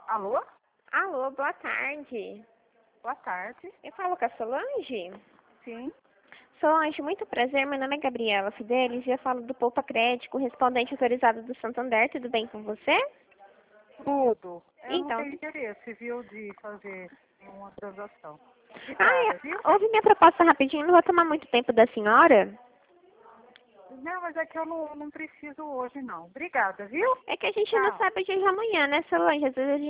Alô? Alô, boa tarde. Boa tarde. Eu falo com a Solange? Sim. Solange, muito prazer. Meu nome é Gabriela Fidelis e eu falo do Poupa Crédito, correspondente autorizado do Santander. Tudo bem com você? Tudo. Eu não Então, tenho interesse, viu, de fazer uma transação. ah, Obrigada, viu? ouve minha proposta rapidinho, não vou tomar muito tempo da senhora. Não, mas é que eu não preciso hoje, não. Obrigada, viu? É que a gente não Tchau. sabe o dia de amanhã, né, Solange? Às vezes a gente